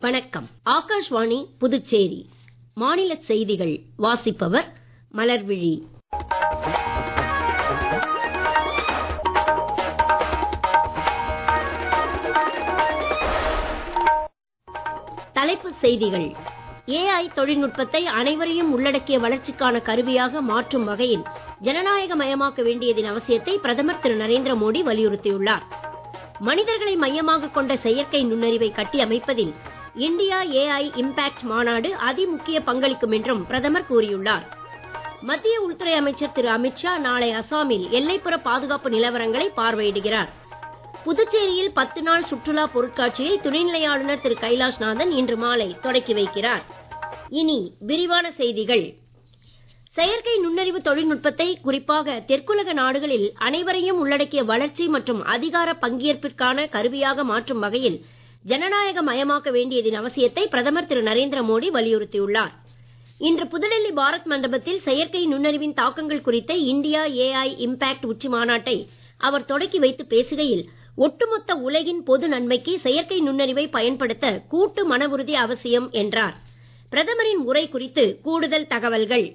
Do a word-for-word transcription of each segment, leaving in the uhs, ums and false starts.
வணக்கம். ஆகாஷ்வாணி புதுச்சேரி. மாநில செய்திகள் வாசிப்பவர் மலர்விழி. தலைப்புச் செய்திகள். ஏஐ தொழில்நுட்பத்தை அனைவரையும் உள்ளடக்கிய வளர்ச்சிக்கான கருவியாக மாற்றும் வகையில் ஜனநாயகமயமாக்க வேண்டியதன் அவசியத்தை பிரதமர் திரு நரேந்திர மோடி வலியுறுத்தியுள்ளார். மனிதர்களை மையமாக கொண்ட செயற்கை நுண்ணறிவை கட்டி அமைப்பதில் இந்தியா ஏஐ இம்பாக்ட் மாநாடு அதிமுக்கிய பங்களிக்கும் என்றும் பிரதமர் கூறியுள்ளார். மத்திய உள்துறை அமைச்சர் திரு அமித்ஷா நாளை அசாமில் எல்லைப்புற பாதுகாப்பு நிலவரங்களை பார்வையிடுகிறார். புதுச்சேரியில் பத்து நாள் சுற்றுலா பொருட்காட்சியை துணைநிலை ஆளுநர் திரு கைலாஷ்நாதன் இன்று மாலை தொடக்கி வைக்கிறார். இனி விரிவான செய்திகள். செயற்கை நுண்ணறிவு தொழில்நுட்பத்தை குறிப்பாக தெற்குலக நாடுகளில் அனைவரையும் உள்ளடக்கிய வளர்ச்சி மற்றும் அதிகார பங்கேற்பிற்கான கருவியாக மாற்றும் வகையில் ஜனநாயக மயமாக்க வேண்டியதன் அவசியத்தை பிரதமர் திரு நரேந்திர மோடி வலியுறுத்தியுள்ளார். இன்று புதுடெல்லி பாரத் மண்டபத்தில் செயற்கை நுண்ணறிவின் தாக்கங்கள் குறித்த இந்தியா ஏஐ இம்பாக்ட் உச்சி மாநாட்டை அவர் தொடக்கி வைத்து பேசுகையில், ஒட்டுமொத்த உலகின் பொது நன்மைக்கு செயற்கை நுண்ணறிவை பயன்படுத்த கூட்டு மன உறுதி அவசியம் என்றார். பிரதமரின் உரை குறித்து கூடுதல் தகவல்கள்.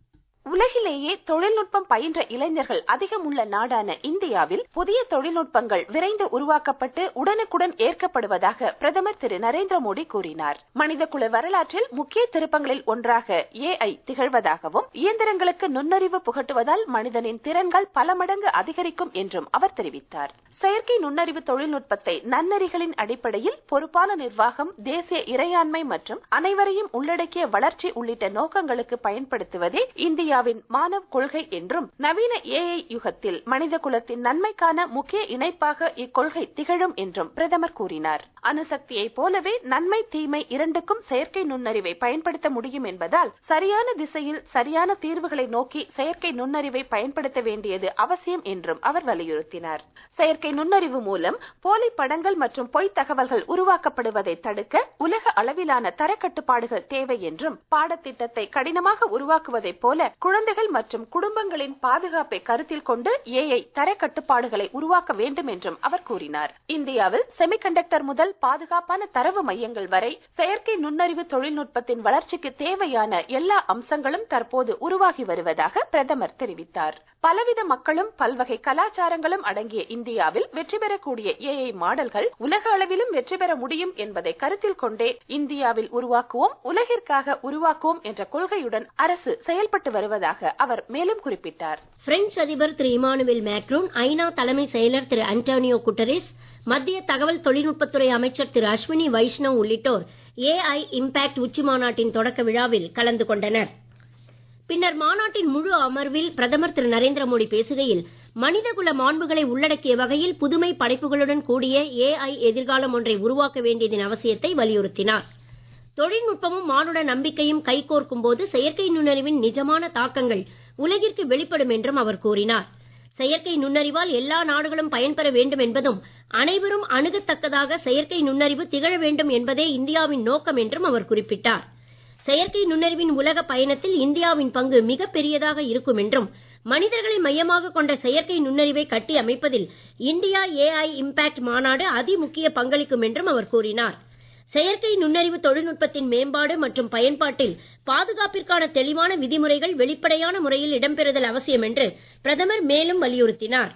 உலகிலேயே தொழில்நுட்பம் பயின்ற இளைஞர்கள் அதிகம் உள்ள நாடான இந்தியாவில் புதிய தொழில்நுட்பங்கள் விரைந்து உருவாக்கப்பட்டு உடனுக்குடன் ஏற்கப்படுவதாக பிரதமர் திரு நரேந்திர மோடி கூறினார். மனிதகுல வரலாற்றில் முக்கிய திருப்பங்களில் ஒன்றாக ஏஐ திகழ்வதாகவும் இயந்திரங்களுக்கு நுண்ணறிவு புகட்டுவதால் மனிதனின் திறன்கள் பல மடங்கு அதிகரிக்கும் என்றும் அவர் தெரிவித்தார். செயற்கை நுண்ணறிவு தொழில்நுட்பத்தை நன்னெறிகளின் அடிப்படையில் பொறுப்பான நிர்வாகம், தேசிய இறையாண்மை மற்றும் அனைவரையும் உள்ளடக்கிய வளர்ச்சி உள்ளிட்ட நோக்கங்களுக்கு பயன்படுத்துவதே இந்தியாவின் மானவ் கொள்கை என்றும், நவீன ஏஐ யுகத்தில் மனித குலத்தின் நன்மைக்கான முக்கிய இணைப்பாக இக்கொள்கை திகழும் என்றும் பிரதமர் கூறினார். அணுசக்தியை போலவே நன்மை தீமை இரண்டுக்கும் செயற்கை நுண்ணறிவை பயன்படுத்த முடியும் என்பதால் சரியான திசையில் சரியான தீர்வுகளை நோக்கி செயற்கை நுண்ணறிவை பயன்படுத்த வேண்டியது அவசியம் என்றும் அவர் வலியுறுத்தினார். செயற்கை நுண்ணறிவு மூலம் போலி படங்கள் மற்றும் பொய் தகவல்கள் உருவாக்கப்படுவதை தடுக்க உலக அளவிலான தரக்கட்டுப்பாடுகள் தேவை என்றும், பாடத்திட்டத்தை கடினமாக உருவாக்குவதைப் போல குழந்தைகள் மற்றும் குடும்பங்களின் பாதுகாப்பை கருத்தில் கொண்டு ஏஐ தரக்கட்டுப்பாடுகளை உருவாக்க வேண்டும் என்றும் அவர் கூறினார். இந்தியாவில் செமிகண்டக்டர் முதல் பாதுகாப்பான தரவு மையங்கள் வரை செயற்கை நுண்ணறிவு தொழில்நுட்பத்தின் வளர்ச்சிக்கு தேவையான எல்லா அம்சங்களும் தற்போது உருவாகி வருவதாக பிரதமர் தெரிவித்தார். பலவித மக்களும் பல்வகை கலாச்சாரங்களும் அடங்கிய இந்தியாவில் வெற்றி பெறக்கூடிய ஏஐ மாடல்கள் உலக அளவிலும் வெற்றி பெற முடியும் என்பதை கருத்தில் கொண்டே இந்தியாவில் உருவாக்குவோம், உலகிற்காக உருவாக்குவோம் என்ற கொள்கையுடன் அரசு செயல்பட்டு வருவதாக அவர் மேலும் குறிப்பிட்டார். பிரெஞ்சு அதிபர் திரு இமானுவேல் மேக்ரோன், ஐநா தலைமை செயலர் திரு அன்டோனியோ குட்டரேஸ், மத்திய தகவல் தொழில்நுட்பத்துறை அமைச்சர் திரு அஸ்வினி வைஷ்ணவ் உள்ளிட்டோர் ஏஐ இம்பாக்ட் உச்சி மாநாட்டின் தொடக்க விழாவில் கலந்து கொண்டனர். பின்னர் மாநாட்டின் முழு அமர்வில் பிரதமர் திரு நரேந்திர மோடி பேசுகையில், மனிதகுல மாண்புகளை உள்ளடக்கிய வகையில் புதுமை படைப்புகளுடன் கூடிய ஏஐ எதிர்காலம் ஒன்றை உருவாக்க வேண்டியதன் அவசியத்தை வலியுறுத்தினார். தொழில்நுட்பமும் மானுட நம்பிக்கையும் கைகோர்க்கும் போது செயற்கை நுண்ணறிவின் நிஜமான தாக்கங்கள் உலகிற்கு வெளிப்படும் என்றும் அவர் கூறினார். செயற்கை நுண்ணறிவால் எல்லா நாடுகளும் பயன்பெற வேண்டும் என்பதும், அனைவரும் அணுகத்தக்கதாக செயற்கை நுண்ணறிவு திகழ வேண்டும் என்பதே இந்தியாவின் நோக்கம் என்றும் அவர் குறிப்பிட்டார். செயற்கை நுண்ணறிவின் உலக பயணத்தில் இந்தியாவின் பங்கு மிக பெரியதாக இருக்கும் என்றும், மனிதர்களை மையமாக கொண்ட செயற்கை நுண்ணறிவை கட்டி அமைப்பதில் இந்தியா ஏஐ இம்பாக்ட் மாநாடு அதிமுக்கிய பங்களிக்கும் என்றும் அவர் கூறினார். செயற்கை நுண்ணறிவு தொழில்நுட்பத்தின் மேம்பாடு மற்றும் பயன்பாட்டில் பாதுகாப்பிற்கான தெளிவான விதிமுறைகள் வெளிப்படையான முறையில் இடம்பெறுதல் அவசியம் என்று பிரதமர் மேலும் வலியுறுத்தினார்.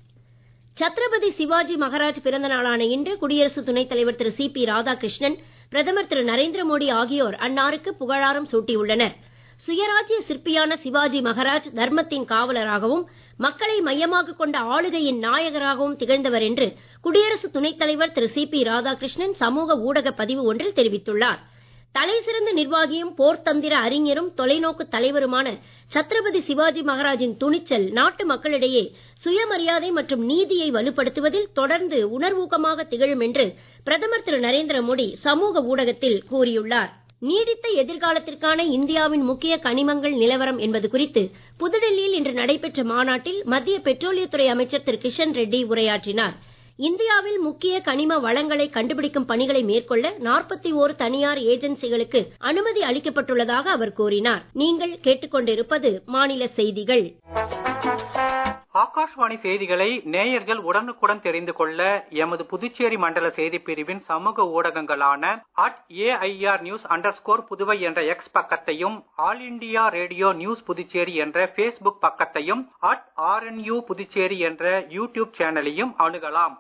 சத்ரபதி சிவாஜி மகாராஜ் பிறந்த நாளான இன்று குடியரசு துணைத் தலைவர் திரு சி பி ராதாகிருஷ்ணன், பிரதமர் திரு நரேந்திர மோடி ஆகியோர் அன்னாருக்கு புகழாரம் சூட்டியுள்ளனர். சுயராஜ்ய சிற்பியான சிவாஜி மகாராஜ் தர்மத்தின் காவலராகவும் மக்களை மையமாக கொண்ட ஆளுகையின் நாயகராகவும் திகழ்ந்தவர் என்று குடியரசு துணைத் தலைவர் திரு சி பி ராதாகிருஷ்ணன் சமூக ஊடக பதிவு ஒன்றில் தெரிவித்துள்ளார். தலைசிறந்த நிர்வாகியும் போர்த்தந்திர அறிஞரும் தொலைநோக்கு தலைவருமான சத்ரபதி சிவாஜி மகாராஜின் துணிச்சல் நாட்டு மக்களிடையே சுயமரியாதை மற்றும் நீதியை வலுப்படுத்துவதில் தொடர்ந்து உணர்வூக்கமாக திகழும் என்று பிரதமர் திரு நரேந்திர மோடி சமூக ஊடகத்தில் கூறியுள்ளார். நீடித்த எதிர்காலத்திற்கான இந்தியாவின் முக்கிய கனிமங்கள் நிலவரம் என்பது குறித்து புதுடெல்லியில் இன்று நடைபெற்ற மாநாட்டில் மத்திய பெட்ரோலியத்துறை அமைச்சர் திரு கிஷன் ரெட்டி உரையாற்றினார். இந்தியாவில் முக்கிய கனிம வளங்களை கண்டுபிடிக்கும் பணிகளை மேற்கொள்ள நாற்பத்தி ஒன்று தனியார் ஏஜென்சிகளுக்கு அனுமதி அளிக்கப்பட்டுள்ளதாக அவர் கூறினார். நீங்கள் கேட்டுக்கொண்டிருப்பது மாநில செய்திகள். ஆகாஷ்வாணி செய்திகளை நேயர்கள் உடனுக்குடன் தெரிந்து கொள்ள எமது புதுச்சேரி மண்டல செய்திப் பிரிவின் சமூக ஊடகங்களான at AIR news underscore Puduvai என்ற எக்ஸ் பக்கத்தையும், All India Radio news Puducherry என்ற பேஸ்புக் பக்கத்தையும், அட் ஆர்என்யூ புதுச்சேரி என்ற யூடியூப் சேனலையும் அணுகலாம்.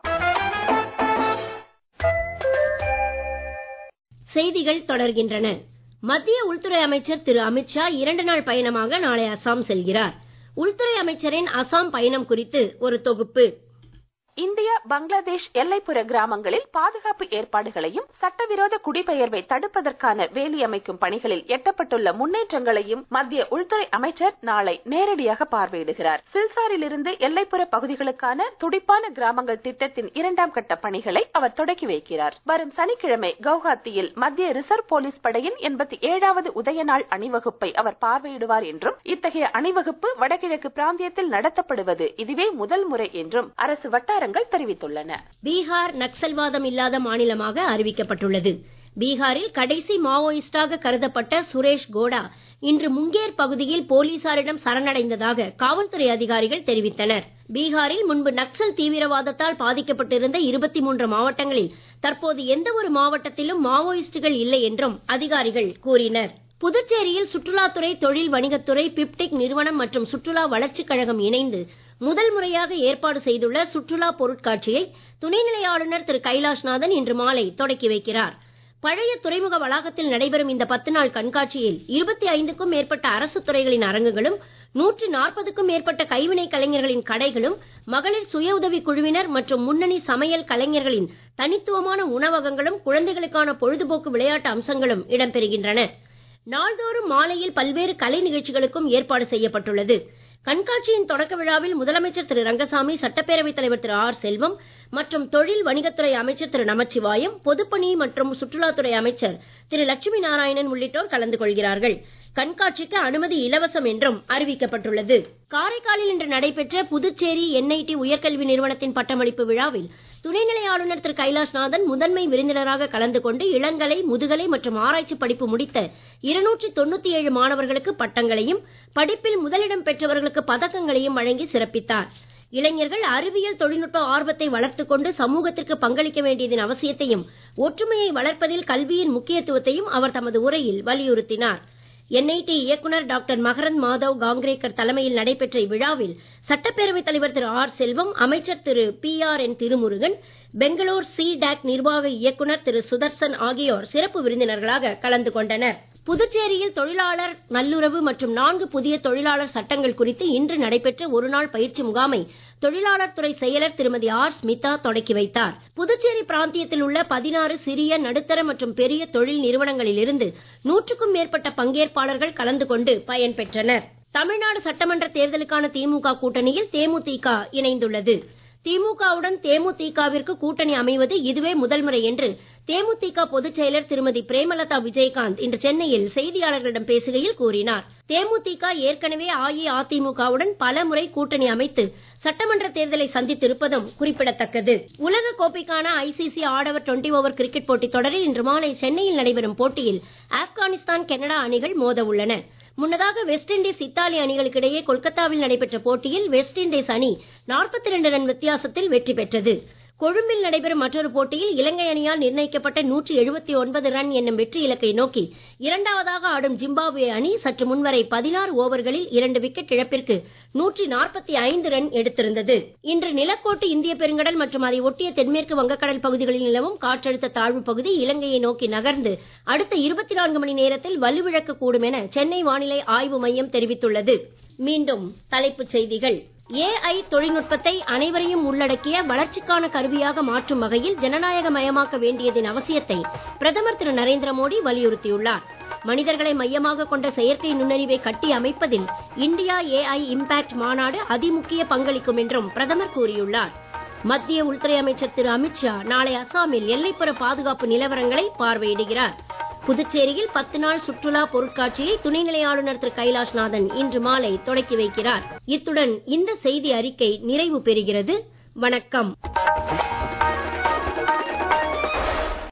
செய்திகள் தொடர்கின்றன. மத்திய உள்துறை அமைச்சர் திரு அமித்ஷா இரண்டு நாள் பயணமாக நாளை அசாம் செல்கிறார். உள்துறை அமைச்சரின் அசாம் பயணம் குறித்து ஒரு தொகுப்பு. இந்தியா பங்களாதேஷ் எல்லைப்புற கிராமங்களில் பாதுகாப்பு ஏற்பாடுகளையும் சட்டவிரோத குடிபெயர்வை தடுப்பதற்கான வேலி அமைக்கும் பணிகளில் எட்டப்பட்டுள்ள முன்னேற்றங்களையும் மத்திய உள்துறை அமைச்சர் நாளை நேரடியாக பார்வையிடுகிறார். சில்சாரிலிருந்து எல்லைப்புற பகுதிகளுக்கான துடிப்பான கிராமங்கள் திட்டத்தின் இரண்டாம் கட்ட பணிகளை அவர் தொடக்கி வைக்கிறார். வரும் சனிக்கிழமை கவுஹாத்தியில் மத்திய ரிசர்வ் போலீஸ் படையின் எண்பத்தி ஏழாவது உதய நாள் அணிவகுப்பை அவர் பார்வையிடுவார் என்றும், இத்தகைய அணிவகுப்பு வடகிழக்கு பிராந்தியத்தில் நடத்தப்படுவது இதுவே முதல் முறை என்றும் அரசு வட்டார தெரிவித்துள்ளன. பீகார் நக்சல்வாதம் இல்லாத மாநிலமாக அறிவிக்கப்பட்டுள்ளது. பீகாரில் கடைசி மாவோயிஸ்டாக கருதப்பட்ட சுரேஷ் கோடா இன்று முங்கேர் பகுதியில் போலீசாரிடம் சரணடைந்ததாக காவல்துறை அதிகாரிகள் தெரிவித்தனர். பீகாரில் முன்பு நக்சல் தீவிரவாதத்தால் பாதிக்கப்பட்டிருந்த இருபத்தி மூன்று மாவட்டங்களில் தற்போது எந்த ஒரு மாவட்டத்திலும் மாவோயிஸ்டுகள் இல்லை என்றும் அதிகாரிகள் கூறினர். புதுச்சேரியில் சுற்றுலாத்துறை, தொழில் வணிகத்துறை, பிப்டிக் நிறுவனம் மற்றும் சுற்றுலா வளர்ச்சிக் கழகம் இணைந்து முதல் முறையாக ஏற்பாடு செய்துள்ள சுற்றுலா பொருட்காட்சியை துணைநிலை ஆளுநர் திரு கைலாஷ்நாதன் இன்று மாலை தொடக்கி வைக்கிறார். பழைய துறைமுக வளாகத்தில் நடைபெறும் இந்த பத்து நாள் கண்காட்சியில் இருபத்தி ஐந்துக்கும் மேற்பட்ட அரசு துறைகளின் அரங்குகளும், நூற்று நாற்பதுக்கும் மேற்பட்ட கைவினை கலைஞர்களின் கடைகளும், மகளிர் சுய உதவி குழுவினர் மற்றும் முன்னணி சமையல் கலைஞர்களின் தனித்துவமான உணவகங்களும், குழந்தைகளுக்கான பொழுதுபோக்கு விளையாட்டு அம்சங்களும் இடம்பெறுகின்றன. நாள்தோறும் மாலையில் பல்வேறு கலை நிகழ்ச்சிகளுக்கும் ஏற்பாடு செய்யப்பட்டுள்ளது. கண்காட்சியின் தொடக்க விழாவில் முதலமைச்சர் திரு ரங்கசாமி, சட்டப்பேரவைத் தலைவர் திரு ஆர் செல்வம் மற்றும் தொழில் வணிகத்துறை அமைச்சர் திரு நமச்சிவாயம், பொதுப்பணி மற்றும் சுற்றுலாத்துறை அமைச்சர் திரு லட்சுமி நாராயணன் உள்ளிட்டோர் கலந்து கொள்கிறார்கள். கண்காட்சிக்கு அனுமதி இலவசம் என்றும் அறிவிக்கப்பட்டுள்ளது. காரைக்காலில் இன்று நடைபெற்ற புதுச்சேரி என்ஐடி உயர்கல்வி நிறுவனத்தின் பட்டமளிப்பு விழாவில் துணைநிலை ஆளுநர் திரு கைலாஷ்நாதன் முதன்மை விருந்தினராக கலந்து கொண்டு இளங்கலை, முதுகலை மற்றும் ஆராய்ச்சி படிப்பு முடித்த இருநூற்று தொண்ணூத்தி ஏழு மாணவர்களுக்கு பட்டங்களையும், படிப்பில் முதலிடம் பெற்றவர்களுக்கு பதக்கங்களையும் வழங்கி சிறப்பித்தார். இளைஞர்கள் அறிவியல் தொழில்நுட்ப ஆர்வத்தை வளர்த்துக் கொண்டு சமூகத்திற்கு பங்களிக்க வேண்டியதன் அவசியத்தையும், ஒற்றுமையை வளர்ப்பதில் கல்வியின் முக்கியத்துவத்தையும் அவர் தமது உரையில் வலியுறுத்தினார். என்ஐடி இயக்குனர் டாக்டர் மகரந்த் மாதவ் காங்கிரேக்கர் தலைமையில் நடைபெற்ற இவ்விழாவில் சட்டப்பேரவைத் தலைவர் திரு ஆர் செல்வம், அமைச்சர் Thiru P R N Thirumurugan, Bangalore C DAC நிர்வாக இயக்குனர் திரு சுதர்சன் ஆகியோர் சிறப்பு விருந்தினர்களாக கலந்து கொண்டனர். புதுச்சேரியில் தொழிலாளர் நல்லுறவு மற்றும் நான்கு புதிய தொழிலாளர் சட்டங்கள் குறித்து இன்று நடைபெற்ற ஒருநாள் பயிற்சி முகாமை தொழிலாளர் துறை செயலர் திருமதி ஆர் ஸ்மிதா தொடக்கி வைத்தார். புதுச்சேரி பிராந்தியத்தில் உள்ள பதினாறு சிறிய, நடுத்தர மற்றும் பெரிய தொழில் நிறுவனங்களில் இருந்து நூற்றுக்கும் மேற்பட்ட பங்கேற்பாளர்கள் கலந்து கொண்டு பயன்பெற்றனர். தமிழ்நாடு சட்டமன்ற தேர்தலுக்கான திமுக கூட்டணியில் தேமுதிக இணைந்துள்ளது. திமுகவுடன் தேமுதிகவிற்கு கூட்டணி அமைவது இதுவே முதல் முறை என்று தேமுதிக பொதுச் செயலர் திருமதி பிரேமலதா விஜயகாந்த் இன்று சென்னையில் செய்தியாளர்களிடம் பேசுகையில் கூறினார். தேமுதிக ஏற்கனவே அஇஅதிமுகவுடன் பல முறை கூட்டணி அமைத்து சட்டமன்ற தேர்தலை சந்தித்திருப்பதும் குறிப்பிடத்தக்கது. உலக கோப்பைக்கான ஐசிசி ஆடவர் டுவெண்டி ஓவர் கிரிக்கெட் போட்டித் தொடரில் இன்று மாலை சென்னையில் நடைபெறும் போட்டியில் ஆப்கானிஸ்தான், கனடா அணிகள் மோத உள்ளன. முன்னதாக வெஸ்ட் இண்டீஸ், இத்தாலி அணிகளுக்கு இடையே கொல்கத்தாவில் நடைபெற்ற போட்டியில் வெஸ்ட் இண்டீஸ் அணி நாற்பத்தி இரண்டு ரன் வித்தியாசத்தில் வெற்றி பெற்றது. கொழும்பில் நடைபெறும் மற்றொரு போட்டியில் இலங்கை அணியால் நிர்ணயிக்கப்பட்ட நூற்று எழுபத்தி ஒன்பது ரன் என்னும் வெற்றி இலக்கை நோக்கி இரண்டாவதாக ஆடும் ஜிம்பாப்வே அணி சற்று முன்வரை பதினாறு ஓவர்களில் இரண்டு விக்கெட் இழப்பிற்கு நூற்று நாற்பத்தி ஐந்து ரன் எடுத்திருந்தது. இன்று நிலக்கோட்டு இந்திய பெருங்கடல் மற்றும் அதை ஒட்டிய தென்மேற்கு வங்கக்கடல் பகுதிகளில் நிலவும் காற்றழுத்த தாழ்வு பகுதி இலங்கையை நோக்கி நகர்ந்து அடுத்த இருபத்தி நான்கு மணி நேரத்தில் வலுவிழக்கக்கூடும் என சென்னை வானிலை ஆய்வு மையம் தெரிவித்துள்ளது. மீண்டும் தலைப்புச் செய்திகள். ஏஐ தொழில்நுட்பத்தை அனைவரையும் உள்ளடக்கிய வளர்ச்சிக்கான கருவியாக மாற்றும் வகையில் ஜனநாயக மயமாக்க வேண்டியதன் அவசியத்தை பிரதமர் திரு நரேந்திர மோடி வலியுறுத்தியுள்ளார். மனிதர்களை மையமாக கொண்ட செயற்கை நுண்ணறிவை கட்டி அமைப்பதில் இந்தியா ஏஐ இம்பாக்ட் மாநாடு அதிமுக்கிய பங்களிக்கும் என்றும் பிரதமர் கூறியுள்ளார். மத்திய உள்துறை அமைச்சர் திரு அமித்ஷா நாளை அசாமில் எல்லைப்புற பாதுகாப்பு நிலவரங்களை பார்வையிடுகிறார். புதுச்சேரியில் பத்து நாள் சுற்றுலா பொருட்காட்சியை துணைநிலை ஆளுநர் திரு கைலாஷ்நாதன் இன்று மாலை தொடக்கி வைக்கிறார். இத்துடன் இந்த செய்தி அறிக்கை நிறைவு பெறுகிறது. வணக்கம்.